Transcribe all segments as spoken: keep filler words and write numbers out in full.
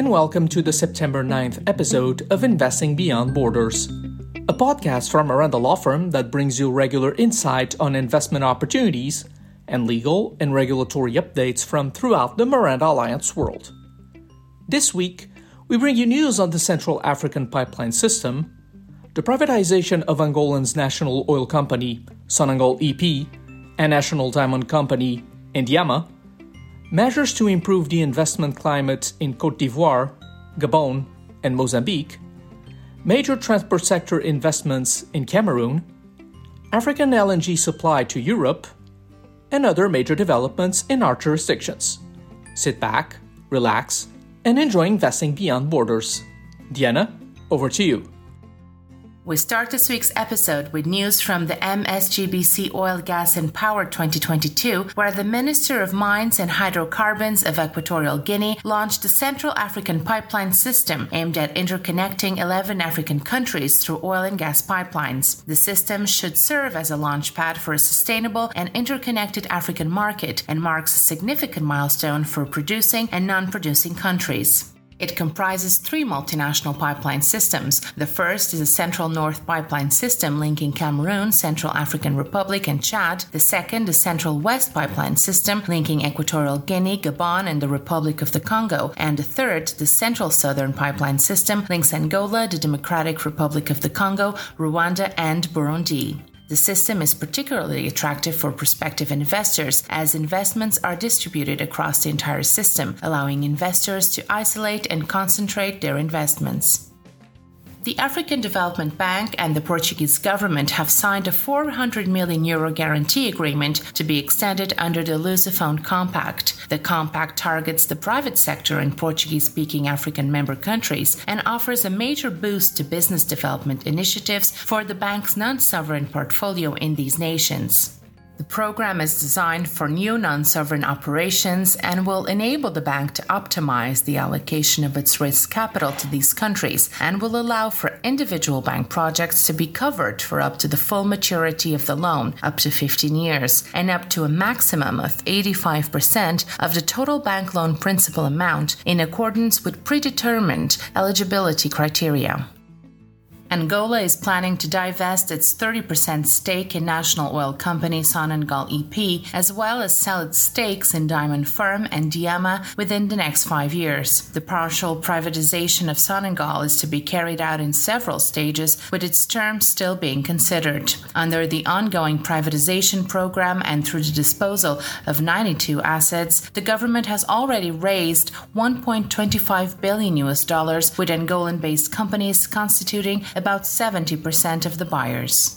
and welcome to the September ninth episode of Investing Beyond Borders, a podcast from Miranda Law Firm that brings you regular insight on investment opportunities and legal and regulatory updates from throughout the Miranda Alliance world. This week, we bring you news on the Central African Pipeline System, the privatization of Angolan's national oil company, Sonangol E P, and national diamond company, Endiama, measures to improve the investment climate in Côte d'Ivoire, Gabon, and Mozambique, major transport sector investments in Cameroon, African L N G supply to Europe, and other major developments in our jurisdictions. Sit back, relax, and enjoy investing beyond borders. Diana, over to you. We start this week's episode with news from the M S G B C Oil, Gas and Power twenty twenty-two, where the Minister of Mines and Hydrocarbons of Equatorial Guinea launched the Central African Pipeline System aimed at interconnecting eleven African countries through oil and gas pipelines. The system should serve as a launchpad for a sustainable and interconnected African market and marks a significant milestone for producing and non-producing countries. It comprises three multinational pipeline systems. The first is a Central North Pipeline System linking Cameroon, Central African Republic, and Chad. The second, the Central West Pipeline System linking Equatorial Guinea, Gabon, and the Republic of the Congo. And the third, the Central Southern Pipeline System links Angola, the Democratic Republic of the Congo, Rwanda, and Burundi. The system is particularly attractive for prospective investors as investments are distributed across the entire system, allowing investors to isolate and concentrate their investments. The African Development Bank and the Portuguese government have signed a four hundred million euro guarantee agreement to be extended under the Lusophone Compact. The compact targets the private sector in Portuguese-speaking African member countries and offers a major boost to business development initiatives for the bank's non-sovereign portfolio in these nations. The program is designed for new non-sovereign operations and will enable the bank to optimize the allocation of its risk capital to these countries and will allow for individual bank projects to be covered for up to the full maturity of the loan, up to fifteen years, and up to a maximum of eighty-five percent of the total bank loan principal amount in accordance with predetermined eligibility criteria. Angola is planning to divest its thirty percent stake in national oil company Sonangol E P, as well as sell its stakes in Diamond Firm and Endiama within the next five years. The partial privatization of Sonangol is to be carried out in several stages, with its terms still being considered. Under the ongoing privatization program and through the disposal of ninety-two assets, the government has already raised one point two five billion U S dollars, with Angolan-based companies constituting about seventy percent of the buyers.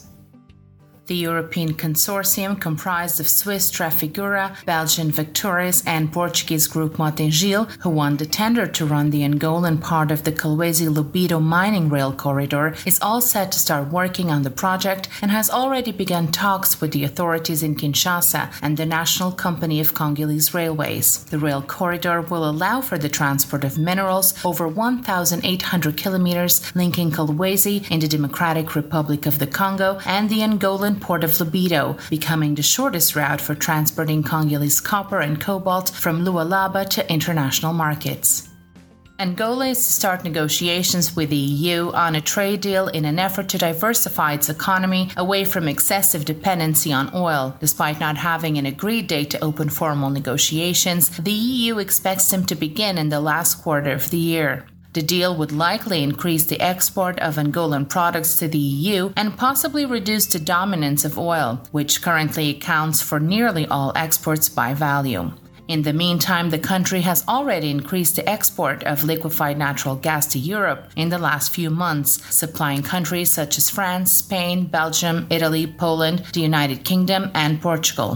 The European consortium, comprised of Swiss Trafigura, Belgian Vectores, and Portuguese group Mota-Engil, who won the tender to run the Angolan part of the Kolwezi-Lobito mining rail corridor, is all set to start working on the project and has already begun talks with the authorities in Kinshasa and the National Company of Congolese Railways. The rail corridor will allow for the transport of minerals over one thousand eight hundred kilometers, linking Kolwezi in the Democratic Republic of the Congo and the Angolan port of Lobito, becoming the shortest route for transporting Congolese copper and cobalt from Lualaba to international markets. Angola is to start negotiations with the E U on a trade deal in an effort to diversify its economy away from excessive dependency on oil. Despite not having an agreed date to open formal negotiations, the E U expects them to begin in the last quarter of the year. The deal would likely increase the export of Angolan products to the E U and possibly reduce the dominance of oil, which currently accounts for nearly all exports by value. In the meantime, the country has already increased the export of liquefied natural gas to Europe in the last few months, supplying countries such as France, Spain, Belgium, Italy, Poland, the United Kingdom, and Portugal.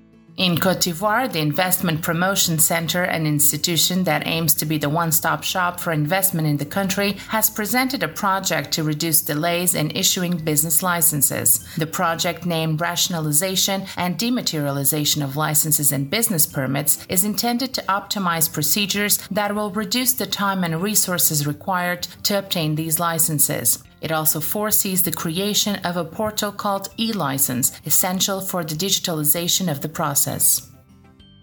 In Côte d'Ivoire, the Investment Promotion Center, an institution that aims to be the one-stop shop for investment in the country, has presented a project to reduce delays in issuing business licenses. The project, named Rationalization and Dematerialization of Licenses and Business Permits, is intended to optimize procedures that will reduce the time and resources required to obtain these licenses. It also foresees the creation of a portal called e-license, essential for the digitalization of the process.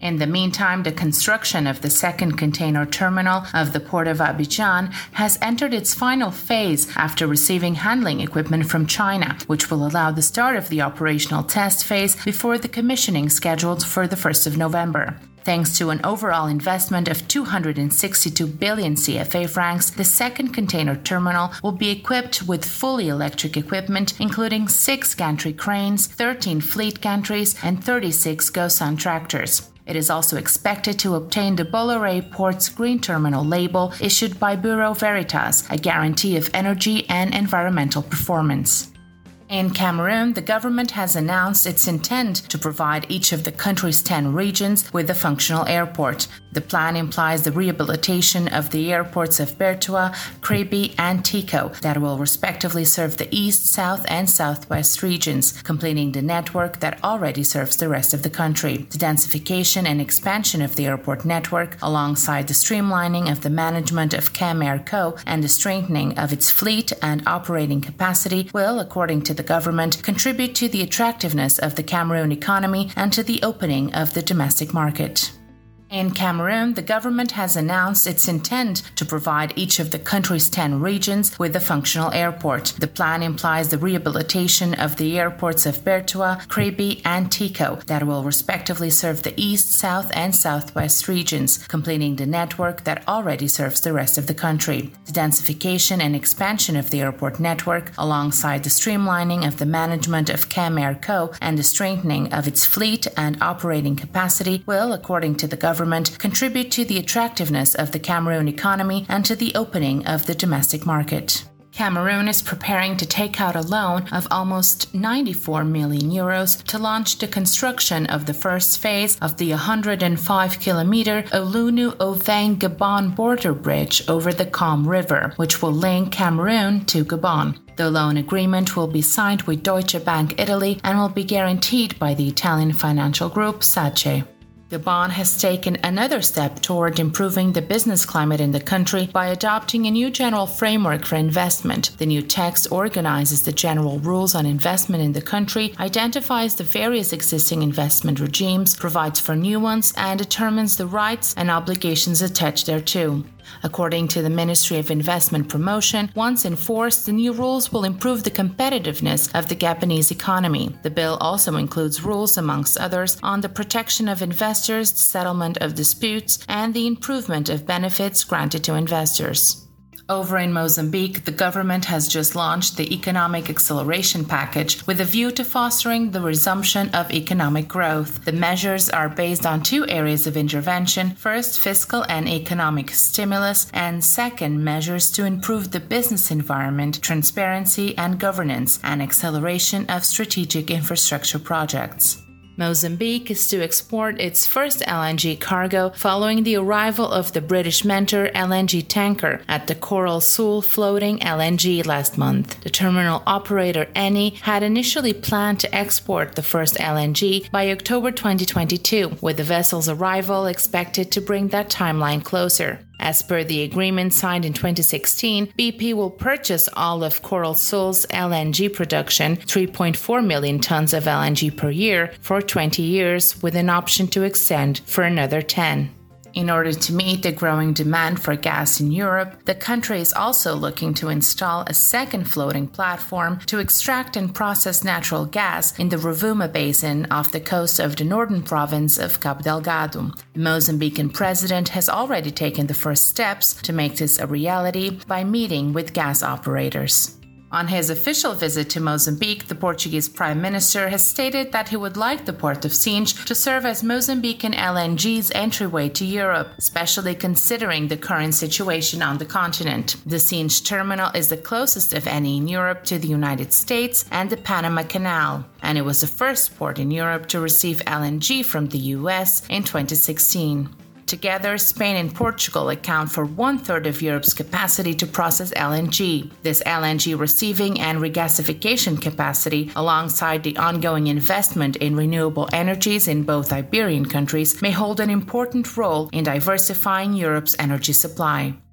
In the meantime, the construction of the second container terminal of the Port of Abidjan has entered its final phase after receiving handling equipment from China, which will allow the start of the operational test phase before the commissioning scheduled for the first of November. Thanks to an overall investment of two hundred sixty-two billion C F A francs, the second container terminal will be equipped with fully electric equipment, including six gantry cranes, thirteen fleet gantries, and thirty-six Gosan tractors. It is also expected to obtain the Bolloré Ports Green Terminal label issued by Bureau Veritas, a guarantee of energy and environmental performance. In Cameroon, the government has announced its intent to provide each of the country's ten regions with a functional airport. The plan implies the rehabilitation of the airports of Bertoua, Kribi, and Tico that will respectively serve the east, south, and southwest regions, completing the network that already serves the rest of the country. The densification and expansion of the airport network, alongside the streamlining of the management of Camerco and the strengthening of its fleet and operating capacity, will, according to the government, contribute to the attractiveness of the Cameroon economy and to the opening of the domestic market. In Cameroon, the government has announced its intent to provide each of the country's ten regions with a functional airport. The plan implies the rehabilitation of the airports of Bertoua, Kribi, and Tico that will respectively serve the east, south, and southwest regions, completing the network that already serves the rest of the country. The densification and expansion of the airport network, alongside the streamlining of the management of Camerco and the strengthening of its fleet and operating capacity, will, according to the government, Government contribute to the attractiveness of the Cameroon economy and to the opening of the domestic market. Cameroon is preparing to take out a loan of almost ninety-four million euros to launch the construction of the first phase of the one hundred five kilometer Olunu-Oveng-Gabon border bridge over the Com River, which will link Cameroon to Gabon. The loan agreement will be signed with Deutsche Bank Italy and will be guaranteed by the Italian financial group SACE. Gabon has taken another step toward improving the business climate in the country by adopting a new general framework for investment. The new text organizes the general rules on investment in the country, identifies the various existing investment regimes, provides for new ones, and determines the rights and obligations attached thereto. According to the Ministry of Investment Promotion, once enforced, the new rules will improve the competitiveness of the Gabonese economy. The bill also includes rules, amongst others, on the protection of investors, the settlement of disputes, and the improvement of benefits granted to investors. Over in Mozambique, the government has just launched the Economic Acceleration Package with a view to fostering the resumption of economic growth. The measures are based on two areas of intervention: first, fiscal and economic stimulus, and second, measures to improve the business environment, transparency and governance, and acceleration of strategic infrastructure projects. Mozambique is to export its first L N G cargo following the arrival of the British Mentor L N G tanker at the Coral Sul floating L N G last month. The terminal operator Eni had initially planned to export the first L N G by October twenty twenty-two, with the vessel's arrival expected to bring that timeline closer. As per the agreement signed in twenty sixteen, B P will purchase all of Coral Sul's L N G production, three point four million tons of L N G per year, for twenty years, with an option to extend for another ten. In order to meet the growing demand for gas in Europe, the country is also looking to install a second floating platform to extract and process natural gas in the Rovuma Basin off the coast of the northern province of Cabo Delgado. The Mozambican president has already taken the first steps to make this a reality by meeting with gas operators. On his official visit to Mozambique, the Portuguese Prime Minister has stated that he would like the port of Sinj to serve as Mozambican L N G's entryway to Europe, especially considering the current situation on the continent. The Sinj terminal is the closest of any in Europe to the United States and the Panama Canal, and it was the first port in Europe to receive L N G from the U S in twenty sixteen. Together, Spain and Portugal account for one-third of Europe's capacity to process L N G. This L N G receiving and regasification capacity, alongside the ongoing investment in renewable energies in both Iberian countries, may hold an important role in diversifying Europe's energy supply.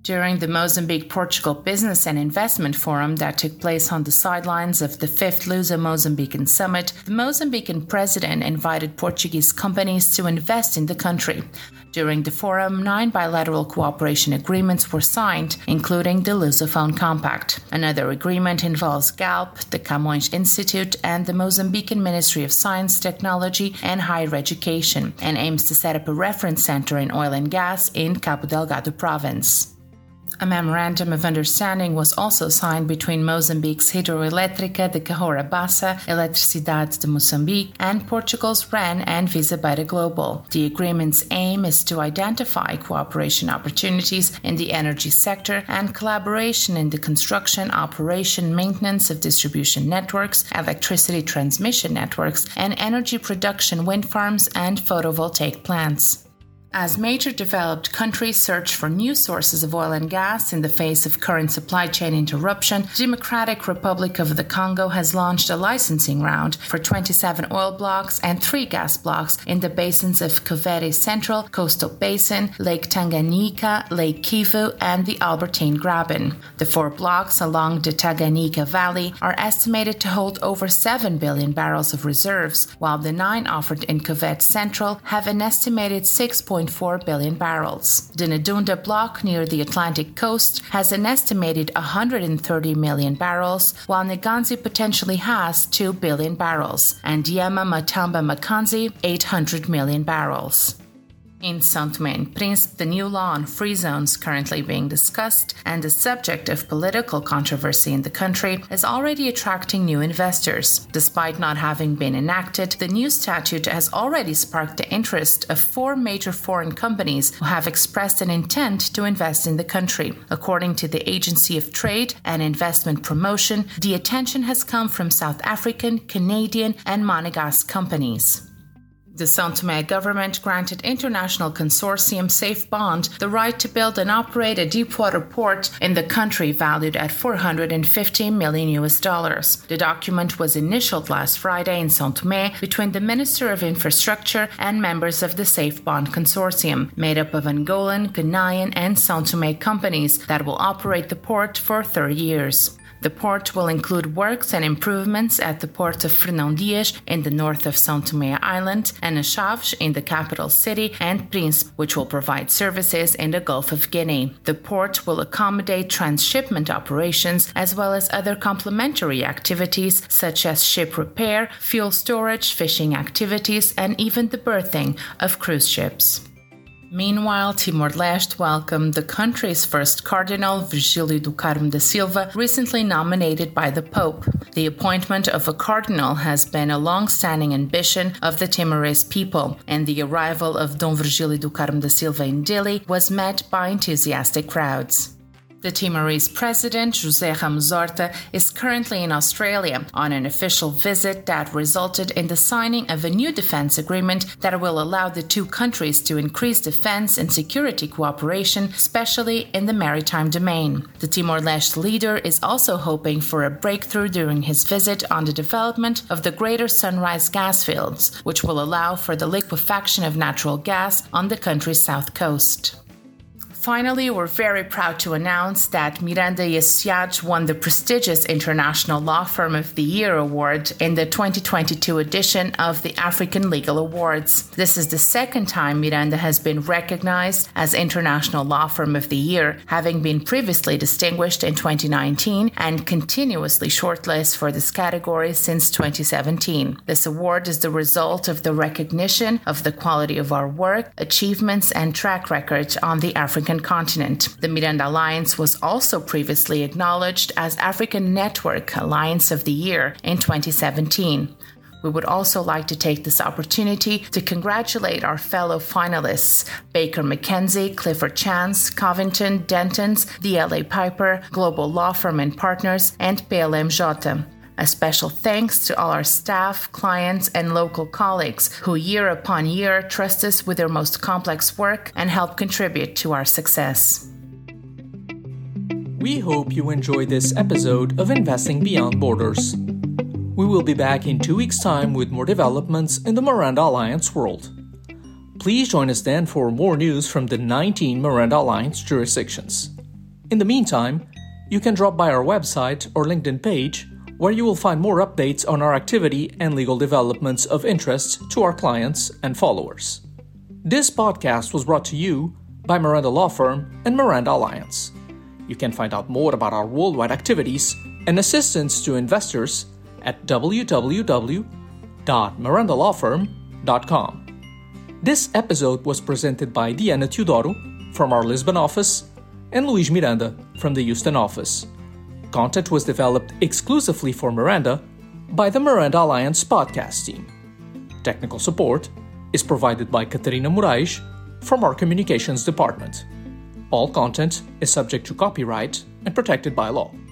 During the Mozambique-Portugal Business and Investment Forum that took place on the sidelines of the fifth Luso-Mozambican Summit, the Mozambican president invited Portuguese companies to invest in the country. During the forum, nine bilateral cooperation agreements were signed, including the Lusophone Compact. Another agreement involves Galp, the Camões Institute, and the Mozambican Ministry of Science, Technology, and Higher Education, and aims to set up a reference center in oil and gas in Cabo Delgado province. A memorandum of understanding was also signed between Mozambique's Hidroelétrica de Cahora Bassa, Eletricidade de Moçambique, and Portugal's R E N and Visa Beta Global. The agreement's aim is to identify cooperation opportunities in the energy sector and collaboration in the construction, operation, maintenance of distribution networks, electricity transmission networks, and energy production wind farms and photovoltaic plants. As major developed countries search for new sources of oil and gas in the face of current supply chain interruption, the Democratic Republic of the Congo has launched a licensing round for twenty-seven oil blocks and three gas blocks in the basins of Cavite Central, Coastal Basin, Lake Tanganyika, Lake Kivu, and the Albertine Graben. The four blocks along the Tanganyika Valley are estimated to hold over seven billion barrels of reserves, while the nine offered in Cavite Central have an estimated six point four billion barrels. The Nadunda block near the Atlantic coast has an estimated one hundred thirty million barrels, while Nganzi potentially has two billion barrels, and Yema Matamba Makanzi eight hundred million barrels. In São Tomé and Príncipe, the new law on free zones currently being discussed and the subject of political controversy in the country is already attracting new investors. Despite not having been enacted, the new statute has already sparked the interest of four major foreign companies who have expressed an intent to invest in the country. According to the Agency of Trade and Investment Promotion, the attention has come from South African, Canadian, and Monegasque companies. The São Tomé government granted international consortium Safe Bond the right to build and operate a deepwater port in the country valued at four hundred fifty million U S dollars. The document was initialed last Friday in São Tomé between the Minister of Infrastructure and members of the Safe Bond consortium, made up of Angolan, Ghanaian, and São Tomé companies that will operate the port for thirty years. The port will include works and improvements at the port of Fernão Dias in the north of São Tomé Island, and Chaves in the capital city, and Príncipe, which will provide services in the Gulf of Guinea. The port will accommodate transshipment operations as well as other complementary activities such as ship repair, fuel storage, fishing activities, and even the berthing of cruise ships. Meanwhile, Timor-Leste welcomed the country's first Cardinal, Virgílio do Carmo da Silva, recently nominated by the Pope. The appointment of a cardinal has been a long-standing ambition of the Timorese people, and the arrival of Dom Virgílio do Carmo da Silva in Dili was met by enthusiastic crowds. The Timorese president, José Ramos Horta, is currently in Australia on an official visit that resulted in the signing of a new defense agreement that will allow the two countries to increase defense and security cooperation, especially in the maritime domain. The Timor-Leste leader is also hoping for a breakthrough during his visit on the development of the Greater Sunrise gas fields, which will allow for the liquefaction of natural gas on the country's south coast. Finally, we're very proud to announce that Miranda e Associados won the prestigious International Law Firm of the Year award in the twenty twenty-two edition of the African Legal Awards. This is the second time Miranda has been recognized as International Law Firm of the Year, having been previously distinguished in twenty nineteen and continuously shortlisted for this category since twenty seventeen. This award is the result of the recognition of the quality of our work, achievements, and track record on the African continent. The Miranda Alliance was also previously acknowledged as African Network Alliance of the Year in twenty seventeen. We would also like to take this opportunity to congratulate our fellow finalists, Baker McKenzie, Clifford Chance, Covington, Dentons, D L A Piper, Global Law Firm and Partners, and P L M J. A special thanks to all our staff, clients, and local colleagues who year upon year trust us with their most complex work and help contribute to our success. We hope you enjoyed this episode of Investing Beyond Borders. We will be back in two weeks' time with more developments in the Miranda Alliance world. Please join us then for more news from the nineteen Miranda Alliance jurisdictions. In the meantime, you can drop by our website or LinkedIn page, where you will find more updates on our activity and legal developments of interest to our clients and followers. This podcast was brought to you by Miranda Law Firm and Miranda Alliance. You can find out more about our worldwide activities and assistance to investors at w w w dot miranda law firm dot com. This episode was presented by Diana Teodoro from our Lisbon office and Luis Miranda from the Houston office. Content was developed exclusively for Miranda by the Miranda Alliance podcast team. Technical support is provided by Catarina Moraes from our communications department. All content is subject to copyright and protected by law.